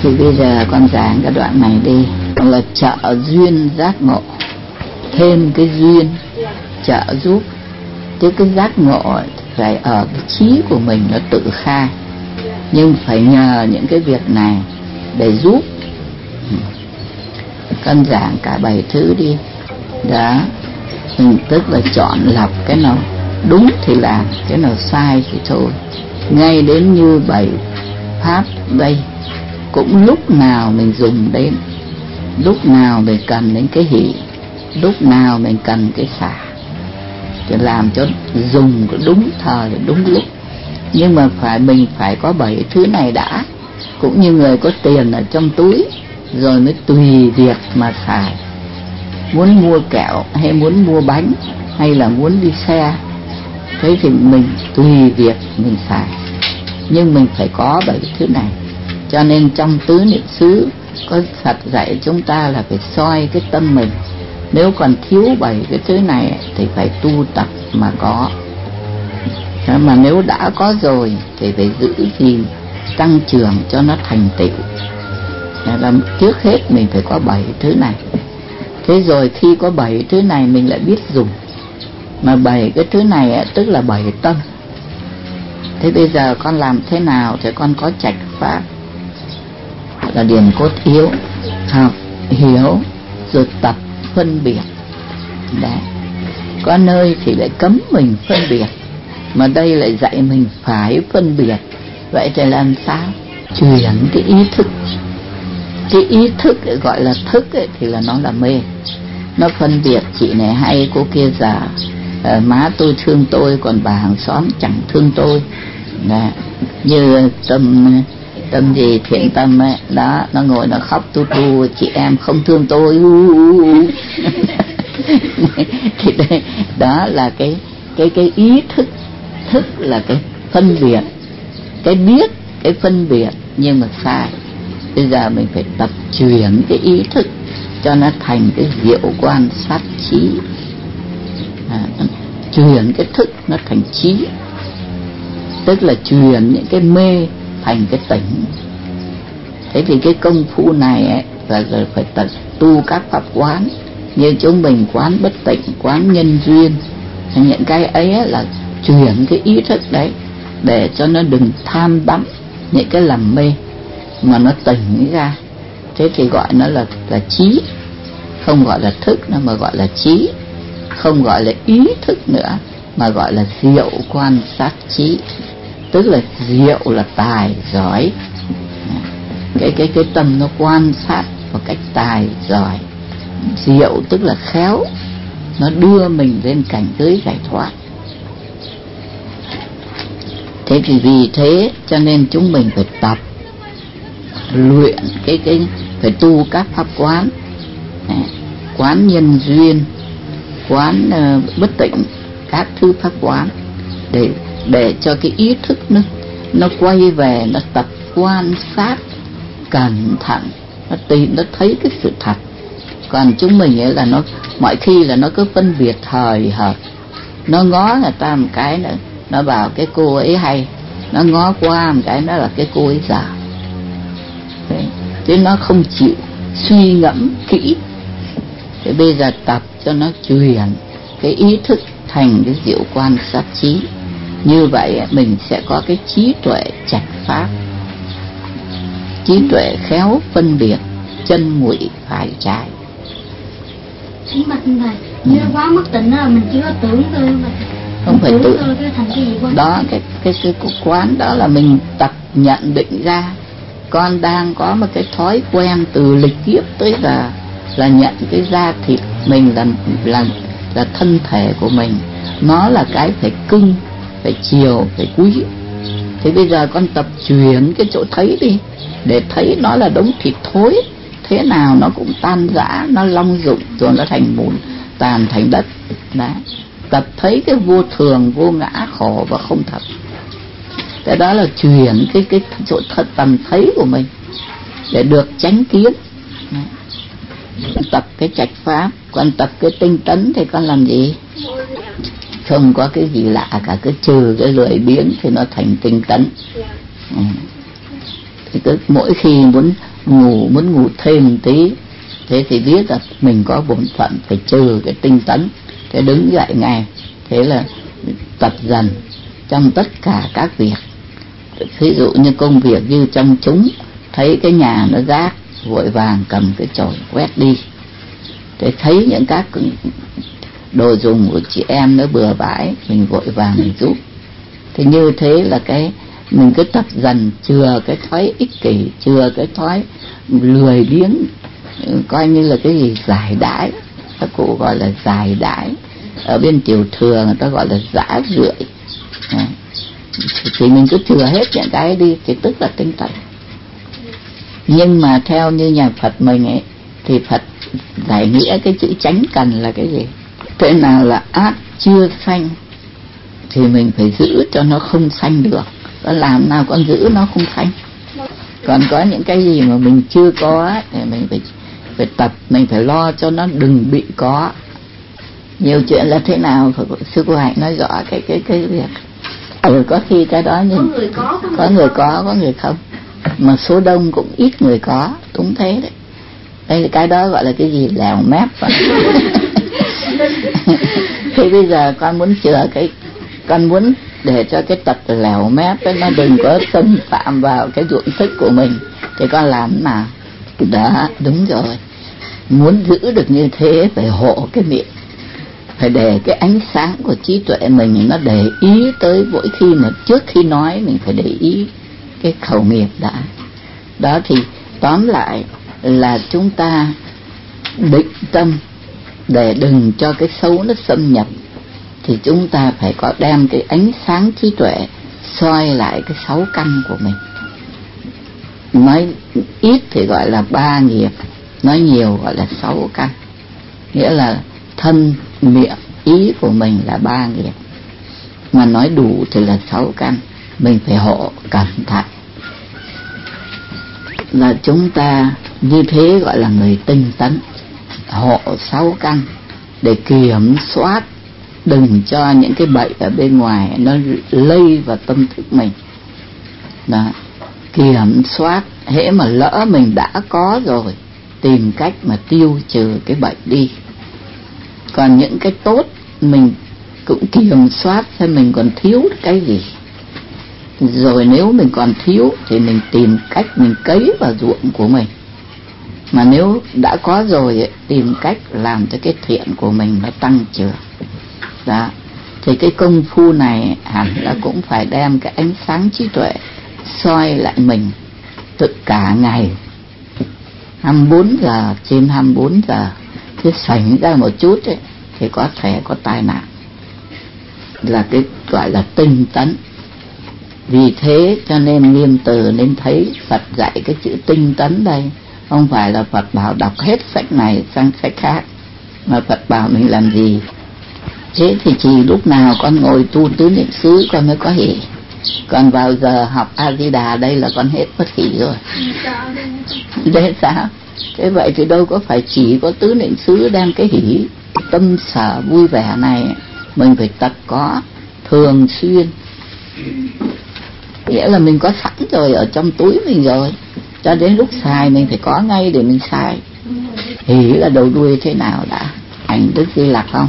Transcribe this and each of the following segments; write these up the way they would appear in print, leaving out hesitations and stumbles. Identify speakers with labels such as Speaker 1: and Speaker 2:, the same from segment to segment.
Speaker 1: Thì bây giờ con giảng cái đoạn này đi, là trợ duyên giác ngộ, thêm cái duyên trợ giúp. Chứ cái giác ngộ phải ở cái trí của mình nó tự khai, nhưng phải nhờ những cái việc này để giúp. Con giảng cả 7 thứ đi. Đó, tức là chọn lọc cái nào đúng thì làm, cái nào sai thì thôi. Ngay đến như 7 pháp đây, cũng lúc nào mình dùng đến, lúc nào mình cần đến cái hỷ, lúc nào mình cần cái xả, để làm cho dùng đúng thời đúng lúc. Nhưng mà mình phải có 7 thứ này đã, cũng như người có tiền ở trong túi rồi mới tùy việc mà xài. Muốn mua kẹo hay muốn mua bánh hay là muốn đi xe, thế thì mình tùy việc mình xài, nhưng mình phải có 7 thứ này. Cho nên trong tứ niệm xứ có Phật dạy chúng ta là phải soi cái tâm mình. Nếu còn thiếu 7 cái thứ này thì phải tu tập mà có. Mà nếu đã có rồi thì phải giữ gìn, tăng trưởng cho nó thành tựu. Là trước hết mình phải có 7 thứ này. Thế rồi khi có 7 thứ này mình lại biết dùng. Mà 7 cái thứ này tức là 7 tâm. Thế bây giờ con làm thế nào thì con có trạch pháp, là điểm cốt yếu: học, hiểu, rồi tập phân biệt. Đấy. Có nơi thì lại cấm mình phân biệt, mà đây lại dạy mình phải phân biệt. Vậy thì làm sao? Chuyển cái ý thức. Cái ý thức ấy, gọi là thức ấy, thì là nó là mê. Nó phân biệt chị này hay, cô kia già, má tôi thương tôi còn bà hàng xóm chẳng thương tôi. Đấy. Như tâm gì thiện tâm ấy, đó, nó ngồi nó khóc tu tu, chị em không thương tôi. Thì đây, đó là cái ý thức. Thức là cái phân biệt, cái biết, cái phân biệt nhưng mà sai. Bây giờ mình phải tập chuyển cái ý thức cho nó thành cái diệu quan sát trí. Chuyển cái thức nó thành trí, tức là chuyển những cái mê thành cái tỉnh. Thế thì cái công phu này ấy, là phải tu các pháp quán. Như chúng mình quán bất tịnh, quán nhân duyên, những cái ấy là chuyển cái ý thức đấy để cho nó đừng tham đắm những cái lầm mê, mà nó tỉnh ra. Thế thì gọi nó là trí, không gọi là thức nữa mà gọi là trí. Không gọi là ý thức nữa mà gọi là diệu quan sát trí. Tức là diệu là tài giỏi, cái tâm nó quan sát một cách tài giỏi. Diệu tức là khéo, nó đưa mình lên cảnh giới giải thoát. Thế thì vì thế cho nên chúng mình phải tập luyện phải tu các pháp quán, quán nhân duyên, quán bất tịnh, các thứ pháp quán, để cho cái ý thức nó quay về, nó tập quan sát cẩn thận, nó tìm, nó thấy cái sự thật. Còn chúng mình ấy là nó mọi khi là nó cứ phân biệt hời hợt, nó ngó người ta một cái nữa nó bảo cái cô ấy hay, nó ngó qua một cái nó là cái cô ấy dở. Chứ nó không chịu suy ngẫm kỹ. Thế bây giờ tập cho nó chuyển cái ý thức thành cái diệu quan sát trí. Như vậy mình sẽ có cái trí tuệ trạch pháp, trí tuệ khéo phân biệt chân ngụy phải trái.
Speaker 2: Mà thầy, như quá mất tịnh đó là mình chỉ có tưởng thôi mà.
Speaker 1: Không phải tưởng
Speaker 2: thôi, cái thành cái gì quan.
Speaker 1: Đó, cái quán đó là mình tập nhận định ra. Con đang có một cái thói quen từ lịch kiếp tới giờ là nhận cái da thịt mình là thân thể của mình, nó là cái phải cưng, phải chiều, phải quý. Thế bây giờ con tập chuyển cái chỗ thấy đi, để thấy nó là đống thịt thối, thế nào nó cũng tan rã, nó long dụng rồi nó thành mụn tàn thành đất. Đấy. Tập thấy cái vô thường, vô ngã, khổ và không thật. Cái đó là chuyển cái chỗ thật tầm thấy của mình để được chánh kiến. Tập cái trạch pháp, còn tập cái tinh tấn thì con làm gì? Không có cái gì lạ cả, cứ trừ cái lười biếng thì nó thành tinh tấn. Thì cứ mỗi khi muốn ngủ thêm một tí, thế thì biết là mình có bổn phận phải trừ cái tinh tấn, thế đứng dậy ngay. Thế là tập dần trong tất cả các việc. Ví dụ như công việc như trong chúng, thấy cái nhà nó rác, vội vàng cầm cái chổi quét đi. Thế thấy những các đồ dùng của chị em nó bừa bãi, mình vội vàng mình giúp. Thì như thế là mình cứ tập dần, chừa cái thói ích kỷ, chừa cái thói lười biếng, coi như là cái gì giải đãi. Các cụ gọi là giải đãi, ở bên tiểu thừa người ta gọi là dã rượi. Thì mình cứ chừa hết những cái đi, thì tức là tinh tấn. Nhưng mà theo như nhà Phật mình ấy, thì Phật giải nghĩa cái chữ chánh cần là cái gì? Thế nào là ác chưa sanh thì mình phải giữ cho nó không sanh được. Đó, làm nào con giữ nó không sanh. Còn có những cái gì mà mình chưa có thì mình phải tập, mình phải lo cho nó đừng bị có. Nhiều chuyện là thế nào sư cô Hạnh nói rõ cái việc. Có khi cái đó nhưng có người có người không, mà số đông cũng ít người có, đúng thế đấy. Đây cái đó gọi là cái gì, lèo mép. Thế bây giờ con muốn chữa con muốn để cho cái tật lèo mép ấy nó đừng có xâm phạm vào cái ruộng thức của mình, thì con làm thế nào? Đó, đúng rồi. Muốn giữ được như thế phải hộ cái miệng, phải để cái ánh sáng của trí tuệ mình nó để ý tới mỗi khi mà trước khi nói mình phải để ý cái khẩu nghiệp đã. Đó thì tóm lại là chúng ta định tâm để đừng cho cái xấu nó xâm nhập, thì chúng ta phải có đem cái ánh sáng trí tuệ soi lại cái 6 căn của mình. Nói ít thì gọi là 3 nghiệp, nói nhiều gọi là 6 căn. Nghĩa là thân, miệng, ý của mình là 3 nghiệp, mà nói đủ thì là 6 căn. Mình phải hộ cẩn thận. Là chúng ta như thế gọi là người tinh tấn, hộ 6 căn để kiểm soát đừng cho những cái bệnh ở bên ngoài nó lây vào tâm thức mình. Đó, kiểm soát, hễ mà lỡ mình đã có rồi, tìm cách mà tiêu trừ cái bệnh đi. Còn những cái tốt mình cũng kiểm soát xem mình còn thiếu cái gì. Rồi nếu mình còn thiếu thì mình tìm cách mình cấy vào ruộng của mình. Mà nếu đã có rồi tìm cách làm cho cái thiện của mình nó tăng trưởng. Đó, thì cái công phu này hẳn là cũng phải đem cái ánh sáng trí tuệ soi lại mình tự cả ngày, 24 giờ trên 24 giờ. Chứ sảnh ra một chút ấy, thì có thể có tai nạn. Là cái gọi là tinh tấn. Vì thế cho nên Nghiêm Từ nên thấy Phật dạy cái chữ tinh tấn đây. Không phải là Phật bảo đọc hết sách này sang sách khác, mà Phật bảo mình làm gì. Thế thì chỉ lúc nào con ngồi tu tứ niệm xứ con mới có hỷ. Còn vào giờ học A-di-đà đây là con hết bất hỷ rồi. Thế sao? Thế vậy thì đâu có phải chỉ có tứ niệm xứ đem cái hỷ tâm sở vui vẻ này, mình phải tập có thường xuyên. Nghĩa là mình có sẵn rồi ở trong túi mình rồi, cho đến lúc xài mình phải có ngay để mình xài. Hỷ là đầu đuôi thế nào đã? Ảnh Đức Di Lặc không?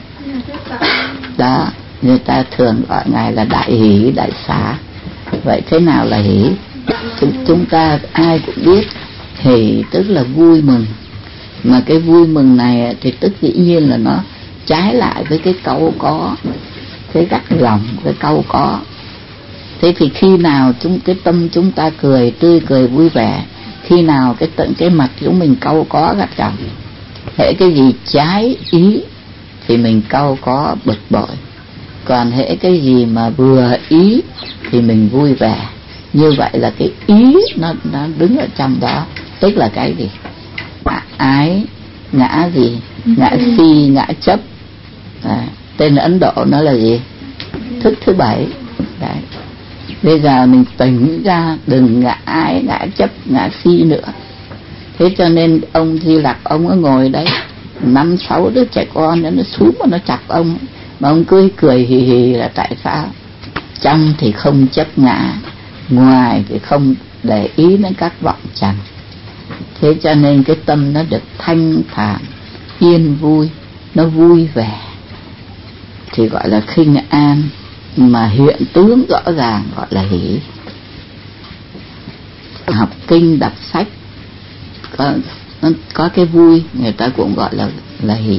Speaker 1: Đó, người ta thường gọi ngài là đại hỷ, đại xá. Vậy thế nào là hỷ? Chúng ta ai cũng biết hỷ tức là vui mừng. Mà cái vui mừng này thì tức dĩ nhiên là nó trái lại với cái cau có, cái gắt gỏng, cái cau có. Thế thì khi nào cái tâm chúng ta cười, tươi cười vui vẻ, khi nào cái mặt chúng mình cau có gắt gỏng, hễ cái gì trái ý thì mình cau có bực bội. Còn hễ cái gì mà vừa ý thì mình vui vẻ. Như vậy là cái ý nó đứng ở trong đó. Tức là cái gì? Ái, ngã gì? Ngã si, ngã chấp. Tên Ấn Độ nó là gì? Thức thứ 7. Đấy. Bây giờ mình tỉnh ra đừng ngã ái, ngã chấp, ngã si nữa. Thế cho nên ông Di Lặc ông có ngồi đấy, 5-6 đứa trẻ con nó xuống mà nó chọc ông, mà ông cười hì hì là tại sao? Trong thì không chấp ngã, ngoài thì không để ý đến các vọng trần. Thế cho nên cái tâm nó được thanh thản, yên vui, nó vui vẻ thì gọi là khinh an, mà hiện tướng rõ ràng gọi là hỷ. Học kinh đọc sách có cái vui, người ta cũng gọi là hỷ.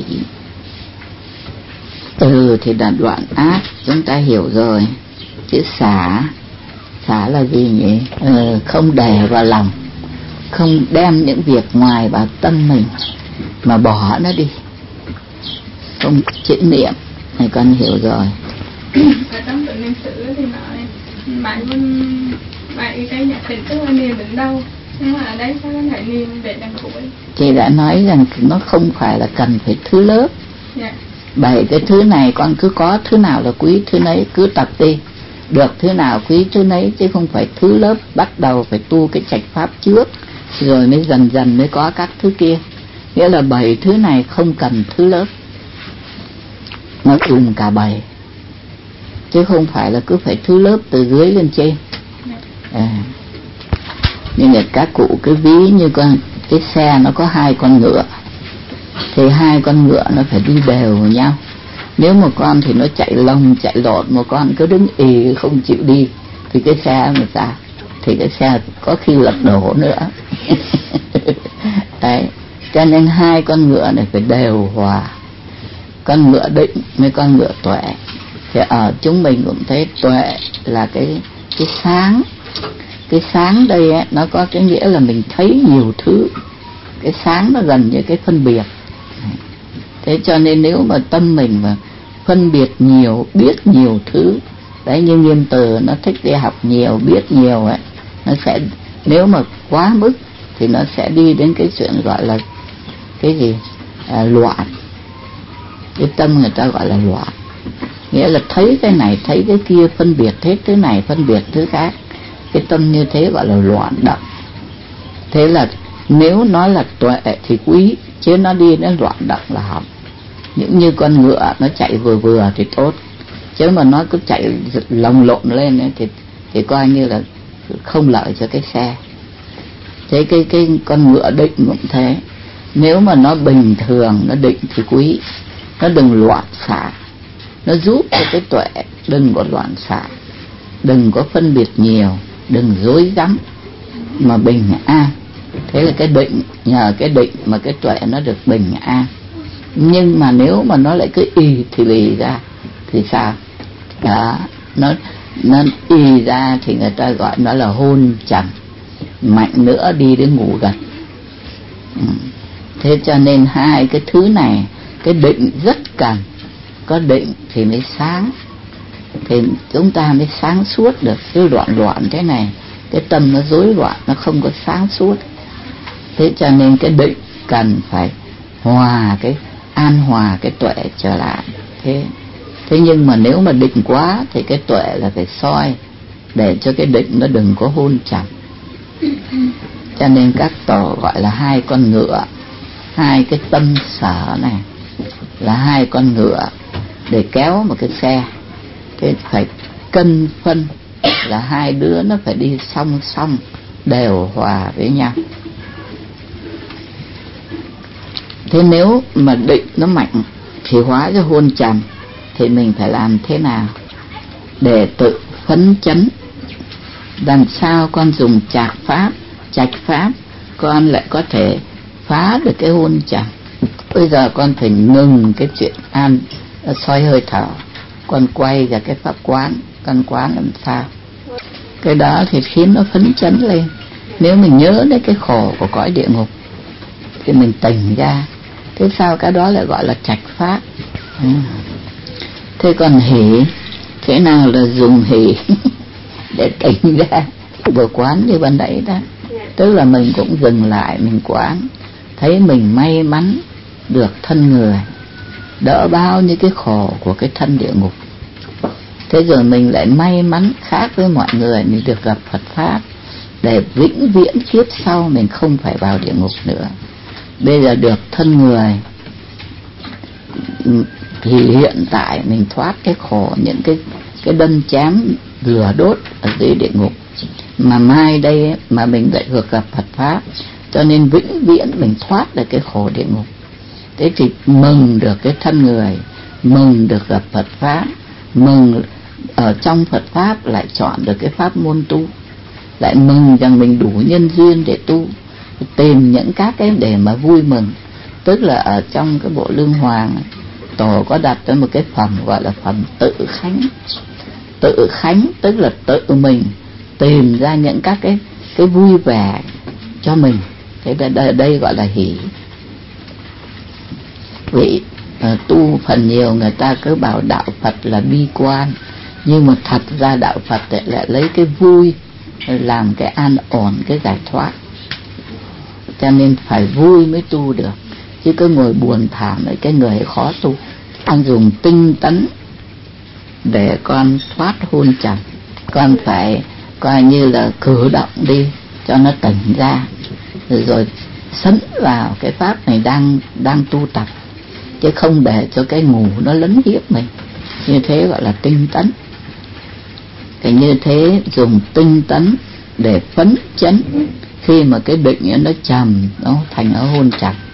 Speaker 1: Thì là đoạn ác chúng ta hiểu rồi. Chữ xả là gì nhỉ? Không đè vào lòng, không đem những việc ngoài vào tâm mình mà bỏ nó đi, không chữ niệm này con hiểu rồi.
Speaker 3: Ở trong tự niệm xứ thì nói bạn cái nhạc tình tức là niệm đến đâu, nhưng mà ở đây sao con phải niệm để đằng cuối.
Speaker 1: Chị đã nói rằng nó không phải là cần phải thứ lớp.
Speaker 3: Dạ.
Speaker 1: 7 cái thứ này con cứ có thứ nào là quý thứ nấy, cứ tập đi, được thứ nào quý thứ nấy, chứ không phải thứ lớp. Bắt đầu phải tu cái trạch pháp trước rồi mới dần dần mới có các thứ kia. Nghĩa là 7 thứ này không cần thứ lớp, nó dùng cả 7, chứ không phải là cứ phải thứ lớp từ dưới lên trên. Nhưng mà các cụ cứ ví như cái xe nó có 2 con ngựa, thì 2 con ngựa nó phải đi đều với nhau. Nếu một con thì nó chạy lồng chạy lộn, một con cứ đứng ì không chịu đi, thì cái xe mà sao? Thì cái xe có khi lật đổ nữa. Đấy, cho nên 2 con ngựa này phải đều hòa, con ngựa định với con ngựa tuệ. Thì ở chúng mình cũng thấy tuệ là cái sáng. Cái sáng đây ấy, nó có cái nghĩa là mình thấy nhiều thứ. Cái sáng nó gần như cái phân biệt. Thế cho nên nếu mà tâm mình mà phân biệt nhiều, biết nhiều thứ, đấy, như Nghiêm Từ nó thích đi học nhiều, biết nhiều ấy, nó sẽ, nếu mà quá mức thì nó sẽ đi đến cái chuyện gọi là cái gì? Loạn. Cái tâm người ta gọi là loạn, nghĩa là thấy cái này thấy cái kia, phân biệt hết thứ này phân biệt thứ khác. Cái tâm như thế gọi là loạn động. Thế là nếu nói là tuệ thì quý, chứ nó đi đến loạn động là hỏng. Những như con ngựa nó chạy vừa vừa thì tốt, chứ mà nó cứ chạy lồng lộn lên ấy, thì coi như là không lợi cho cái xe. Thế cái con ngựa định cũng thế, nếu mà nó bình thường, nó định thì quý, nó đừng loạn xạ, nó giúp cho cái tuệ đừng có loạn xạ, đừng có phân biệt nhiều, đừng rối rắm, mà bình an. Thế là cái định, nhờ cái định mà cái tuệ nó được bình an. Nhưng mà nếu mà nó lại cứ y thì lì ra thì sao? Đó, nó y ra thì người ta gọi nó là hôn trầm, mạnh nữa đi đến ngủ gật. Thế cho nên 2 cái thứ này, cái định rất cần, có định thì mới sáng, thì chúng ta mới sáng suốt được. Cái loạn thế này, cái tâm nó rối loạn, nó không có sáng suốt. Thế cho nên cái định cần phải hòa, cái an hòa cái tuệ trở lại. Thế nhưng mà nếu mà định quá thì cái tuệ là phải soi để cho cái định nó đừng có hôn trầm. Cho nên các tổ gọi là 2 con ngựa, 2 cái tâm sở này là 2 con ngựa để kéo một cái xe. Thế phải cân phân là 2 đứa nó phải đi song song, đều hòa với nhau. Thế nếu mà định nó mạnh thì hóa ra hôn trầm, thì mình phải làm thế nào để tự phấn chấn? Làm sao con dùng trạch pháp con lại có thể phá được cái hôn trầm? Bây giờ con phải ngừng cái chuyện soi hơi thở, con quay ra cái pháp quán, con quán làm sao? Cái đó thì khiến nó phấn chấn lên. Nếu mình nhớ đến cái khổ của cõi địa ngục thì mình tỉnh ra. Thế sao cái đó lại gọi là trạch pháp? Thế còn hỷ, thế nào là dùng hỷ để tỉnh ra? Vừa quán như ban nãy đó, tức là mình cũng dừng lại, mình quán thấy mình may mắn được thân người, đỡ bao nhiêu cái khổ của cái thân địa ngục. Thế rồi mình lại may mắn khác với mọi người, mình được gặp Phật Pháp để vĩnh viễn kiếp sau mình không phải vào địa ngục nữa. Bây giờ được thân người thì hiện tại mình thoát cái khổ những cái đâm chém lửa đốt ở dưới địa ngục. Mà mai đây ấy, mà mình lại được gặp Phật Pháp cho nên vĩnh viễn mình thoát được cái khổ địa ngục. Thế thì mừng được cái thân người, mừng được gặp Phật Pháp, mừng ở trong Phật Pháp lại chọn được cái pháp môn tu, lại mừng rằng mình đủ nhân duyên để tu, tìm những các cái để mà vui mừng. Tức là ở trong cái bộ Lương Hoàng, Tổ có đặt tới một cái phẩm gọi là phẩm tự khánh. Tự khánh tức là tự mình tìm ra những các cái vui vẻ cho mình. Thế đây gọi là hỷ. Vì tu phần nhiều người ta cứ bảo đạo Phật là bi quan, nhưng mà thật ra đạo Phật lại lấy cái vui làm cái an ổn, cái giải thoát. Cho nên phải vui mới tu được, chứ cứ ngồi buồn thảm ấy, cái người ấy khó tu. Con dùng tinh tấn để con thoát hôn trầm, con phải coi như là cử động đi cho nó tỉnh ra, rồi sấn vào cái pháp này đang tu tập, chứ không để cho cái ngủ nó lấn hiếp mình. Như thế gọi là tinh tấn. Thì như thế dùng tinh tấn để phấn chấn khi mà cái bệnh nó trầm, nó thành ở hôn trầm.